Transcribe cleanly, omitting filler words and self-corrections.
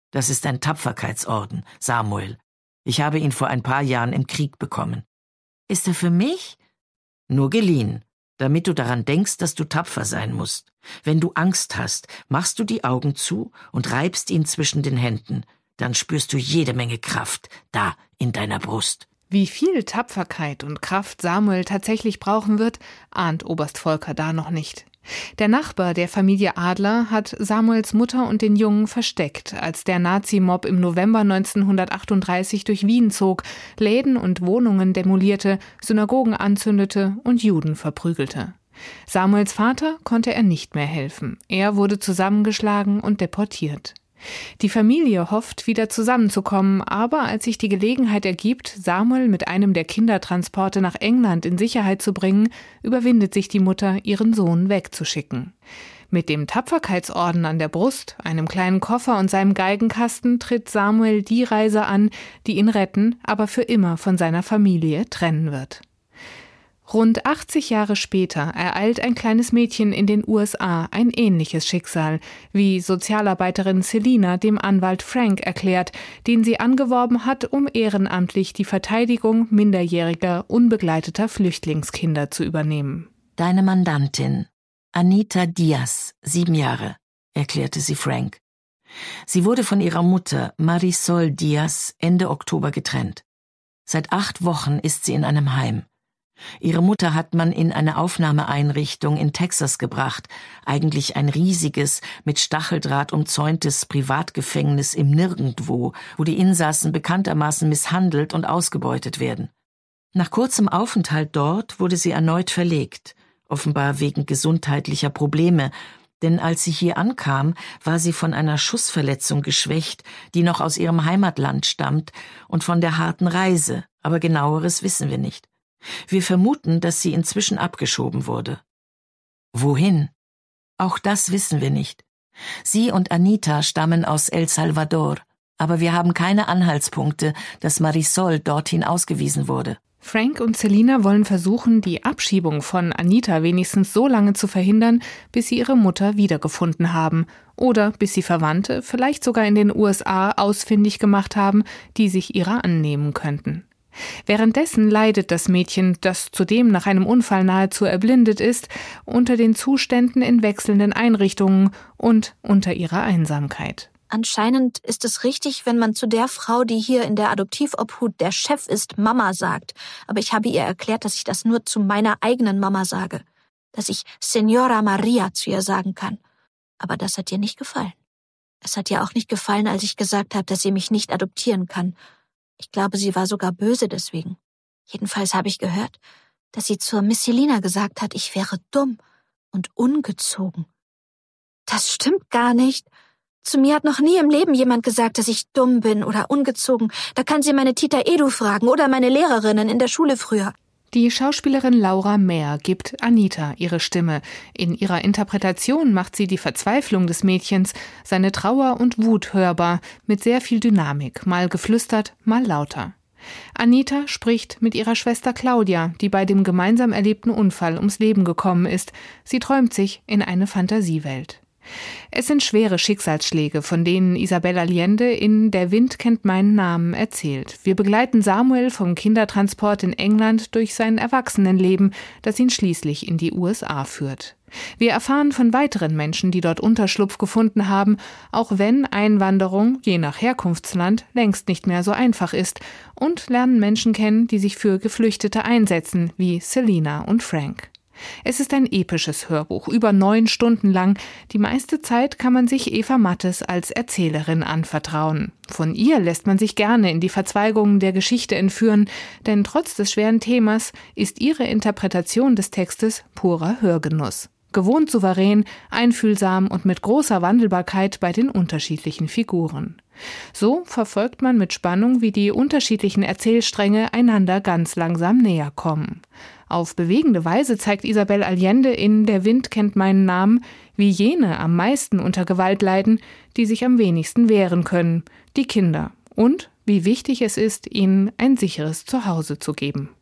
Das ist ein Tapferkeitsorden, Samuel. Ich habe ihn vor ein paar Jahren im Krieg bekommen. Ist er für mich? Nur geliehen, damit du daran denkst, dass du tapfer sein musst. Wenn du Angst hast, machst du die Augen zu und reibst ihn zwischen den Händen. Dann spürst du jede Menge Kraft da in deiner Brust. Wie viel Tapferkeit und Kraft Samuel tatsächlich brauchen wird, ahnt Oberst Volker da noch nicht. Der Nachbar der Familie Adler hat Samuels Mutter und den Jungen versteckt, als der Nazi-Mob im November 1938 durch Wien zog, Läden und Wohnungen demolierte, Synagogen anzündete und Juden verprügelte. Samuels Vater konnte er nicht mehr helfen. Er wurde zusammengeschlagen und deportiert. Die Familie hofft, wieder zusammenzukommen, aber als sich die Gelegenheit ergibt, Samuel mit einem der Kindertransporte nach England in Sicherheit zu bringen, überwindet sich die Mutter, ihren Sohn wegzuschicken. Mit dem Tapferkeitsorden an der Brust, einem kleinen Koffer und seinem Geigenkasten tritt Samuel die Reise an, die ihn retten, aber für immer von seiner Familie trennen wird. Rund 80 Jahre später ereilt ein kleines Mädchen in den USA ein ähnliches Schicksal, wie Sozialarbeiterin Selina dem Anwalt Frank erklärt, den sie angeworben hat, um ehrenamtlich die Verteidigung minderjähriger, unbegleiteter Flüchtlingskinder zu übernehmen. Deine Mandantin, Anita Diaz, 7 Jahre, erklärte sie Frank. Sie wurde von ihrer Mutter, Marisol Diaz, Ende Oktober getrennt. Seit 8 Wochen ist sie in einem Heim. Ihre Mutter hat man in eine Aufnahmeeinrichtung in Texas gebracht, eigentlich ein riesiges, mit Stacheldraht umzäuntes Privatgefängnis im Nirgendwo, wo die Insassen bekanntermaßen misshandelt und ausgebeutet werden. Nach kurzem Aufenthalt dort wurde sie erneut verlegt, offenbar wegen gesundheitlicher Probleme, denn als sie hier ankam, war sie von einer Schussverletzung geschwächt, die noch aus ihrem Heimatland stammt, und von der harten Reise, aber Genaueres wissen wir nicht. Wir vermuten, dass sie inzwischen abgeschoben wurde. Wohin? Auch das wissen wir nicht. Sie und Anita stammen aus El Salvador, aber wir haben keine Anhaltspunkte, dass Marisol dorthin ausgewiesen wurde. Frank und Selina wollen versuchen, die Abschiebung von Anita wenigstens so lange zu verhindern, bis sie ihre Mutter wiedergefunden haben oder bis sie Verwandte, vielleicht sogar in den USA, ausfindig gemacht haben, die sich ihrer annehmen könnten. Währenddessen leidet das Mädchen, das zudem nach einem Unfall nahezu erblindet ist, unter den Zuständen in wechselnden Einrichtungen und unter ihrer Einsamkeit. Anscheinend ist es richtig, wenn man zu der Frau, die hier in der Adoptivobhut der Chef ist, Mama sagt. Aber ich habe ihr erklärt, dass ich das nur zu meiner eigenen Mama sage. Dass ich Señora Maria zu ihr sagen kann. Aber das hat ihr nicht gefallen. Es hat ihr auch nicht gefallen, als ich gesagt habe, dass sie mich nicht adoptieren kann. Ich glaube, sie war sogar böse deswegen. Jedenfalls habe ich gehört, dass sie zur Miss Selina gesagt hat, ich wäre dumm und ungezogen. Das stimmt gar nicht. Zu mir hat noch nie im Leben jemand gesagt, dass ich dumm bin oder ungezogen. Da kann sie meine Tita Edu fragen oder meine Lehrerinnen in der Schule früher. Die Schauspielerin Laura Mehr gibt Anita ihre Stimme. In ihrer Interpretation macht sie die Verzweiflung des Mädchens, seine Trauer und Wut hörbar, mit sehr viel Dynamik, mal geflüstert, mal lauter. Anita spricht mit ihrer Schwester Claudia, die bei dem gemeinsam erlebten Unfall ums Leben gekommen ist. Sie träumt sich in eine Fantasiewelt. Es sind schwere Schicksalsschläge, von denen Isabel Allende in Der Wind kennt meinen Namen erzählt. Wir begleiten Samuel vom Kindertransport in England durch sein Erwachsenenleben, das ihn schließlich in die USA führt. Wir erfahren von weiteren Menschen, die dort Unterschlupf gefunden haben, auch wenn Einwanderung, je nach Herkunftsland, längst nicht mehr so einfach ist, und lernen Menschen kennen, die sich für Geflüchtete einsetzen, wie Selina und Frank. Es ist ein episches Hörbuch, über 9 Stunden lang. Die meiste Zeit kann man sich Eva Mattes als Erzählerin anvertrauen. Von ihr lässt man sich gerne in die Verzweigungen der Geschichte entführen, denn trotz des schweren Themas ist ihre Interpretation des Textes purer Hörgenuss. Gewohnt souverän, einfühlsam und mit großer Wandelbarkeit bei den unterschiedlichen Figuren. So verfolgt man mit Spannung, wie die unterschiedlichen Erzählstränge einander ganz langsam näher kommen. Auf bewegende Weise zeigt Isabel Allende in Der Wind kennt meinen Namen, wie jene am meisten unter Gewalt leiden, die sich am wenigsten wehren können, die Kinder, und wie wichtig es ist, ihnen ein sicheres Zuhause zu geben.